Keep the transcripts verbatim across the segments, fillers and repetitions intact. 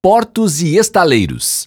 Portos e estaleiros.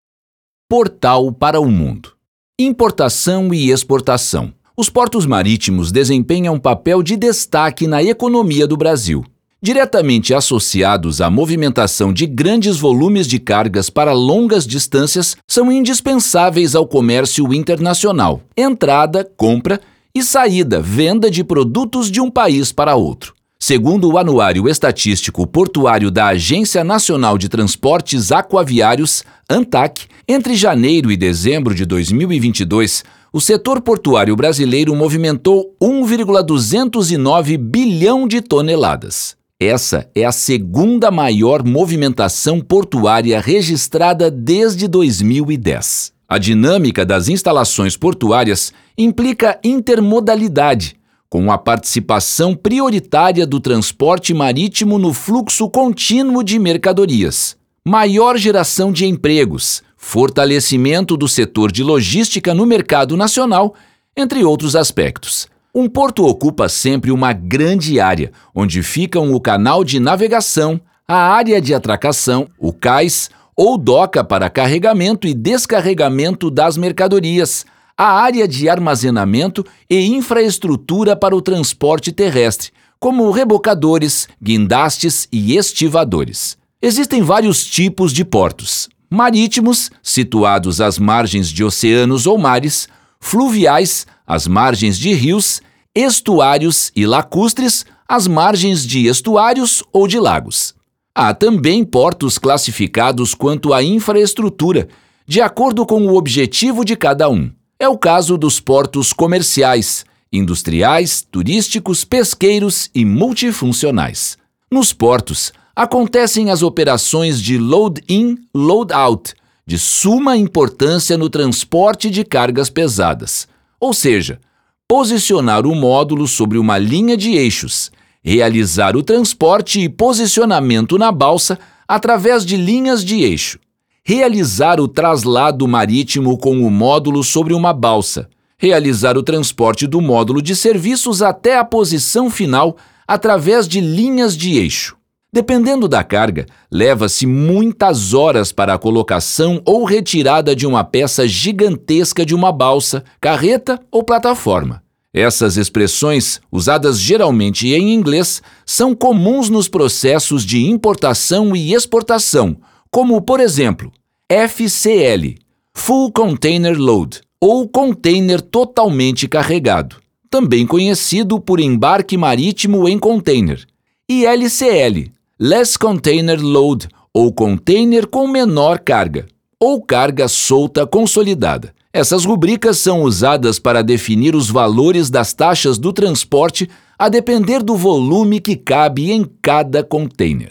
Portal para o mundo. Importação e exportação. Os portos marítimos desempenham um papel de destaque na economia do Brasil. Diretamente associados à movimentação de grandes volumes de cargas para longas distâncias, são indispensáveis ao comércio internacional, entrada, compra e saída, venda de produtos de um país para outro. Segundo o Anuário Estatístico Portuário da Agência Nacional de Transportes Aquaviários, ANTAQ, entre janeiro e dezembro de dois mil e vinte e dois, o setor portuário brasileiro movimentou um vírgula duzentos e nove bilhão de toneladas. Essa é a segunda maior movimentação portuária registrada desde dois mil e dez. A dinâmica das instalações portuárias implica intermodalidade, com a participação prioritária do transporte marítimo no fluxo contínuo de mercadorias, maior geração de empregos, fortalecimento do setor de logística no mercado nacional, entre outros aspectos. Um porto ocupa sempre uma grande área, onde ficam o canal de navegação, a área de atracação, o cais ou doca para carregamento e descarregamento das mercadorias, a área de armazenamento e infraestrutura para o transporte terrestre, como rebocadores, guindastes e estivadores. Existem vários tipos de portos: marítimos, situados às margens de oceanos ou mares, fluviais, às margens de rios, estuários e lacustres, às margens de estuários ou de lagos. Há também portos classificados quanto à infraestrutura, de acordo com o objetivo de cada um. É o caso dos portos comerciais, industriais, turísticos, pesqueiros e multifuncionais. Nos portos, acontecem as operações de load-in, load-out, de suma importância no transporte de cargas pesadas, ou seja, posicionar o módulo sobre uma linha de eixos, realizar o transporte e posicionamento na balsa através de linhas de eixo, realizar o traslado marítimo com o módulo sobre uma balsa, realizar o transporte do módulo de serviços até a posição final através de linhas de eixo. Dependendo da carga, leva-se muitas horas para a colocação ou retirada de uma peça gigantesca de uma balsa, carreta ou plataforma. Essas expressões, usadas geralmente em inglês, são comuns nos processos de importação e exportação, como, por exemplo, F C L, Full Container Load, ou container totalmente carregado, também conhecido por embarque marítimo em container, e L C L, Less Container Load, ou container com menor carga, ou carga solta consolidada. Essas rubricas são usadas para definir os valores das taxas do transporte a depender do volume que cabe em cada container.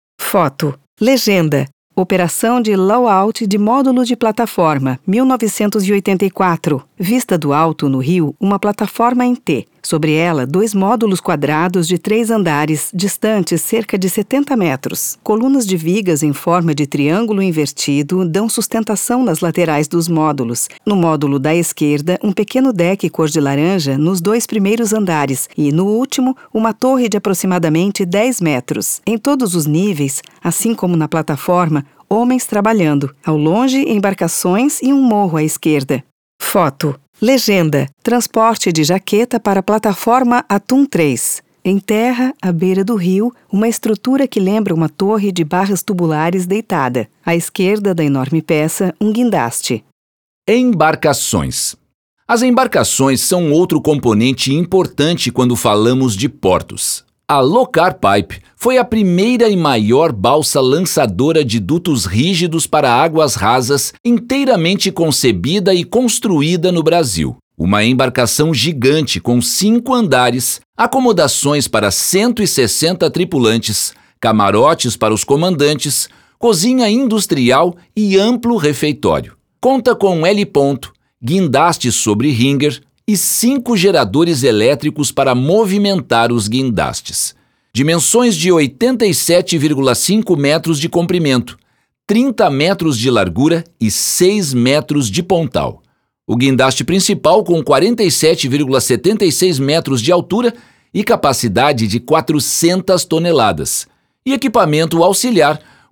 Foto. Legenda. Operação de low-out de módulo de plataforma, mil novecentos e oitenta e quatro. Vista do alto, no rio, uma plataforma em T. Sobre ela, dois módulos quadrados de três andares, distantes cerca de setenta metros. Colunas de vigas em forma de triângulo invertido dão sustentação nas laterais dos módulos. No módulo da esquerda, um pequeno deck cor de laranja nos dois primeiros andares e, no último, uma torre de aproximadamente dez metros. Em todos os níveis, assim como na plataforma, homens trabalhando. Ao longe, embarcações e um morro à esquerda. Foto. Legenda. Transporte de jaqueta para a plataforma Atum três. Em terra, à beira do rio, uma estrutura que lembra uma torre de barras tubulares deitada. À esquerda da enorme peça, um guindaste. Embarcações. As embarcações são outro componente importante quando falamos de portos. A Locar Pipe foi a primeira e maior balsa lançadora de dutos rígidos para águas rasas inteiramente concebida e construída no Brasil. Uma embarcação gigante com cinco andares, acomodações para cento e sessenta tripulantes, camarotes para os comandantes, cozinha industrial e amplo refeitório. Conta com L-ponto, guindaste sobre ringer e cinco geradores elétricos para movimentar os guindastes. Dimensões de oitenta e sete vírgula cinco metros de comprimento, trinta metros de largura e seis metros de pontal. O guindaste principal com quarenta e sete vírgula setenta e seis metros de altura e capacidade de quatrocentas toneladas. E equipamento auxiliar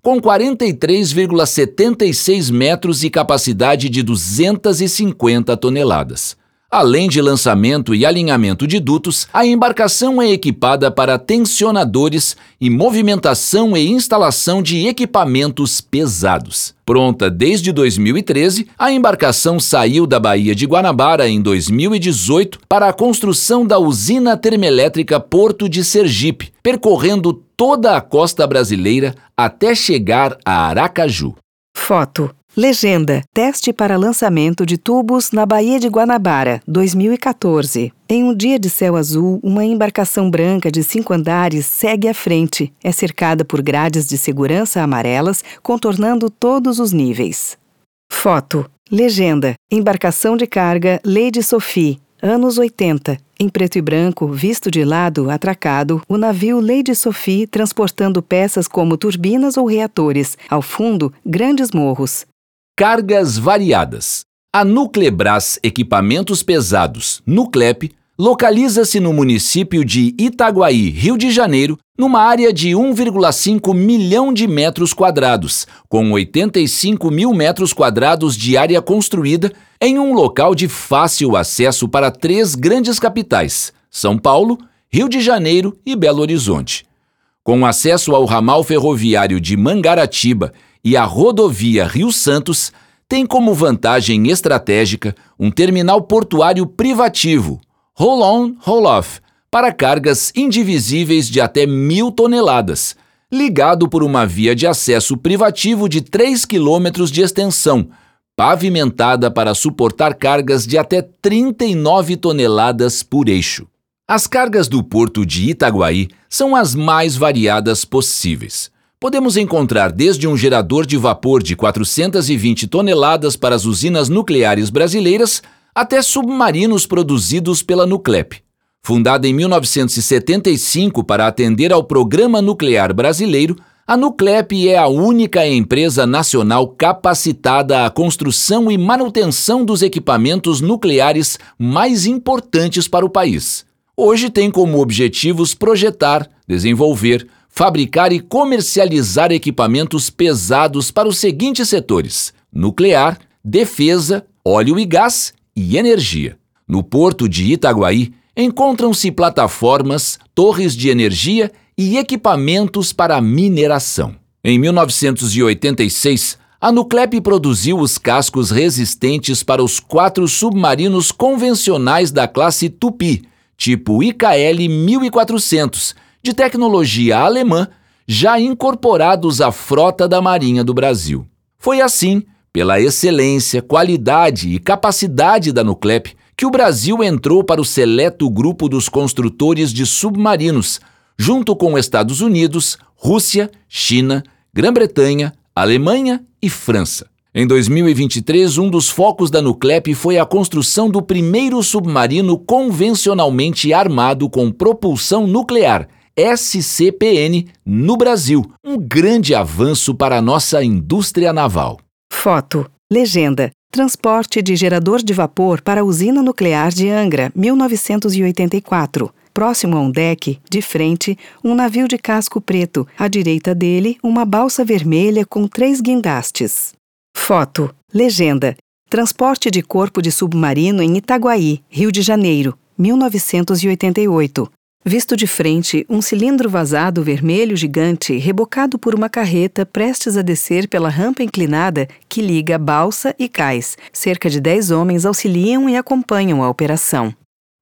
com quarenta e três vírgula setenta e seis metros e capacidade de duzentas e cinquenta toneladas. Além de lançamento e alinhamento de dutos, a embarcação é equipada para tensionadores e movimentação e instalação de equipamentos pesados. Pronta desde dois mil e treze, a embarcação saiu da Baía de Guanabara em dois mil e dezoito para a construção da usina termoelétrica Porto de Sergipe, percorrendo toda a costa brasileira até chegar a Aracaju. Foto. Legenda. Teste para lançamento de tubos na Baía de Guanabara, dois mil e quatorze. Em um dia de céu azul, uma embarcação branca de cinco andares segue à frente. É cercada por grades de segurança amarelas, contornando todos os níveis. Foto. Legenda. Embarcação de carga Lady Sophie, anos oitenta. Em preto e branco, visto de lado, atracado, o navio Lady Sophie transportando peças como turbinas ou reatores. Ao fundo, grandes morros. Cargas variadas. A Nuclebras Equipamentos Pesados, Nuclep, localiza-se no município de Itaguaí, Rio de Janeiro, numa área de um vírgula cinco milhão de metros quadrados, com oitenta e cinco mil metros quadrados de área construída, em um local de fácil acesso para três grandes capitais, São Paulo, Rio de Janeiro e Belo Horizonte. Com acesso ao ramal ferroviário de Mangaratiba e a rodovia Rio-Santos, tem como vantagem estratégica um terminal portuário privativo, roll-on, roll-off, para cargas indivisíveis de até mil toneladas, ligado por uma via de acesso privativo de três quilômetros de extensão, pavimentada para suportar cargas de até trinta e nove toneladas por eixo. As cargas do porto de Itaguaí são as mais variadas possíveis. Podemos encontrar desde um gerador de vapor de quatrocentas e vinte toneladas para as usinas nucleares brasileiras até submarinos produzidos pela Nuclep. Fundada em mil novecentos e setenta e cinco para atender ao Programa Nuclear Brasileiro, a Nuclep é a única empresa nacional capacitada à construção e manutenção dos equipamentos nucleares mais importantes para o país. Hoje tem como objetivos projetar, desenvolver, fabricar e comercializar equipamentos pesados para os seguintes setores: nuclear, defesa, óleo e gás e energia. No porto de Itaguaí, encontram-se plataformas, torres de energia e equipamentos para mineração. Em mil novecentos e oitenta e seis, a Nuclep produziu os cascos resistentes para os quatro submarinos convencionais da classe Tupi, tipo I K L mil e quatrocentos, de tecnologia alemã, já incorporados à frota da Marinha do Brasil. Foi assim, pela excelência, qualidade e capacidade da Nuclep, que o Brasil entrou para o seleto grupo dos construtores de submarinos, junto com Estados Unidos, Rússia, China, Grã-Bretanha, Alemanha e França. Em dois mil e vinte e três, um dos focos da Nuclep foi a construção do primeiro submarino convencionalmente armado com propulsão nuclear, S C P N, no Brasil, um grande avanço para a nossa indústria naval. Foto. Legenda. Transporte de gerador de vapor para a usina nuclear de Angra, mil novecentos e oitenta e quatro. Próximo a um deck, de frente, um navio de casco preto. À direita dele, uma balsa vermelha com três guindastes. Foto. Legenda. Transporte de corpo de submarino em Itaguaí, Rio de Janeiro, mil novecentos e oitenta e oito. Visto de frente, um cilindro vazado vermelho gigante rebocado por uma carreta prestes a descer pela rampa inclinada que liga balsa e cais. Cerca de dez homens auxiliam e acompanham a operação.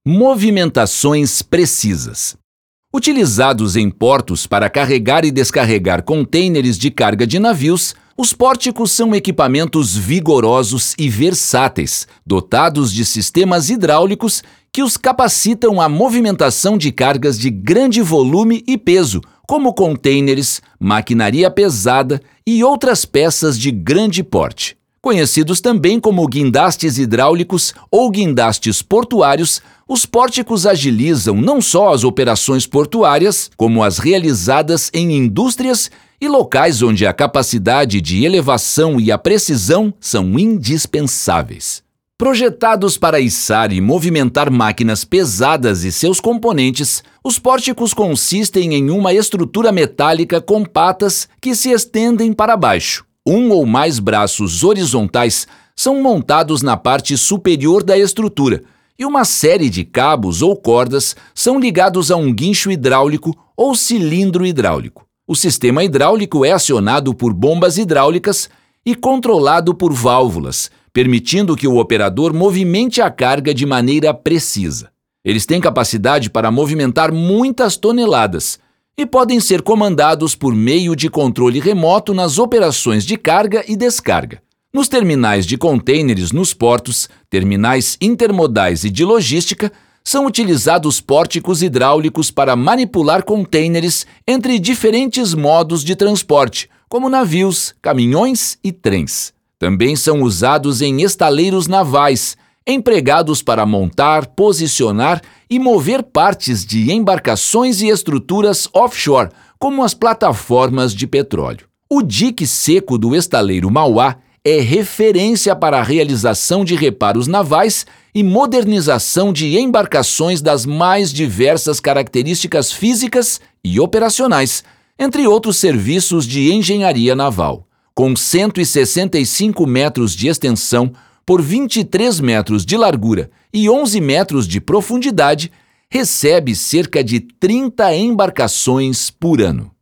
Movimentações precisas. Utilizados em portos para carregar e descarregar contêineres de carga de navios, os pórticos são equipamentos vigorosos e versáteis, dotados de sistemas hidráulicos que os capacitam à movimentação de cargas de grande volume e peso, como contêineres, maquinaria pesada e outras peças de grande porte. Conhecidos também como guindastes hidráulicos ou guindastes portuários, os pórticos agilizam não só as operações portuárias, como as realizadas em indústrias e locais onde a capacidade de elevação e a precisão são indispensáveis. Projetados para içar e movimentar máquinas pesadas e seus componentes, os pórticos consistem em uma estrutura metálica com patas que se estendem para baixo. Um ou mais braços horizontais são montados na parte superior da estrutura e uma série de cabos ou cordas são ligados a um guincho hidráulico ou cilindro hidráulico. O sistema hidráulico é acionado por bombas hidráulicas e controlado por válvulas, permitindo que o operador movimente a carga de maneira precisa. Eles têm capacidade para movimentar muitas toneladas e podem ser comandados por meio de controle remoto nas operações de carga e descarga. Nos terminais de contêineres nos portos, terminais intermodais e de logística, são utilizados pórticos hidráulicos para manipular contêineres entre diferentes modos de transporte, como navios, caminhões e trens. Também são usados em estaleiros navais, empregados para montar, posicionar e mover partes de embarcações e estruturas offshore, como as plataformas de petróleo. O dique seco do estaleiro Mauá é referência para a realização de reparos navais e modernização de embarcações das mais diversas características físicas e operacionais, entre outros serviços de engenharia naval. Com cento e sessenta e cinco metros de extensão por vinte e três metros de largura e onze metros de profundidade, recebe cerca de trinta embarcações por ano.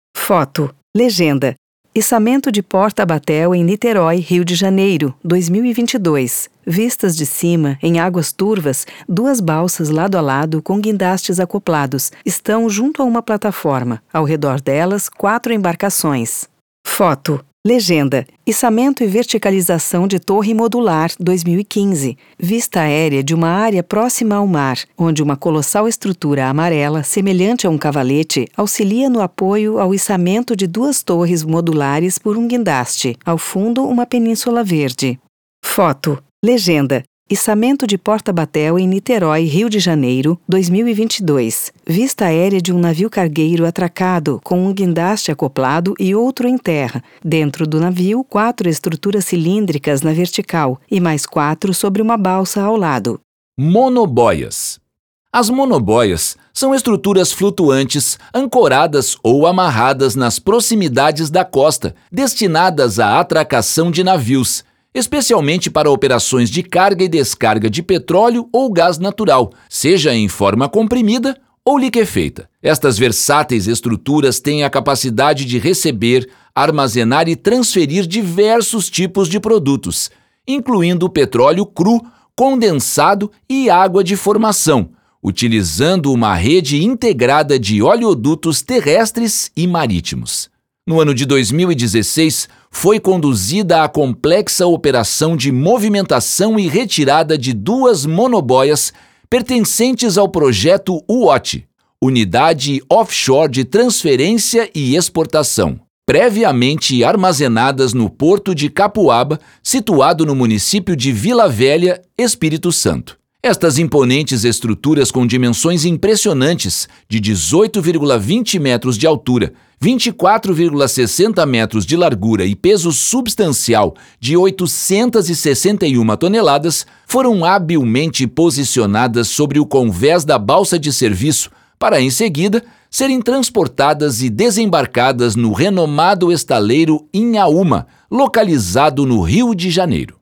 Foto. Legenda. Içamento de Porta Batel em Niterói, Rio de Janeiro, dois mil e vinte e dois. Vistas de cima, em águas turvas, duas balsas lado a lado com guindastes acoplados estão junto a uma plataforma. Ao redor delas, quatro embarcações. Foto. Legenda. Içamento e verticalização de torre modular, dois mil e quinze. Vista aérea de uma área próxima ao mar, onde uma colossal estrutura amarela, semelhante a um cavalete, auxilia no apoio ao içamento de duas torres modulares por um guindaste. Ao fundo, uma península verde. Foto. Legenda. Içamento de Porta Batel em Niterói, Rio de Janeiro, dois mil e vinte e dois. Vista aérea de um navio cargueiro atracado, com um guindaste acoplado e outro em terra. Dentro do navio, quatro estruturas cilíndricas na vertical e mais quatro sobre uma balsa ao lado. Monoboias. As monoboias são estruturas flutuantes ancoradas ou amarradas nas proximidades da costa, destinadas à atracação de navios, especialmente para operações de carga e descarga de petróleo ou gás natural, seja em forma comprimida ou liquefeita. Estas versáteis estruturas têm a capacidade de receber, armazenar e transferir diversos tipos de produtos, incluindo petróleo cru, condensado e água de formação, utilizando uma rede integrada de oleodutos terrestres e marítimos. No ano de dois mil e dezesseis, foi conduzida a complexa operação de movimentação e retirada de duas monoboias pertencentes ao projeto U O T, Unidade Offshore de Transferência e Exportação, previamente armazenadas no porto de Capuaba, situado no município de Vila Velha, Espírito Santo. Estas imponentes estruturas com dimensões impressionantes de dezoito vírgula vinte metros de altura, vinte e quatro vírgula sessenta metros de largura e peso substancial de oitocentas e sessenta e uma toneladas foram habilmente posicionadas sobre o convés da balsa de serviço para, em seguida, serem transportadas e desembarcadas no renomado estaleiro Inhaúma, localizado no Rio de Janeiro.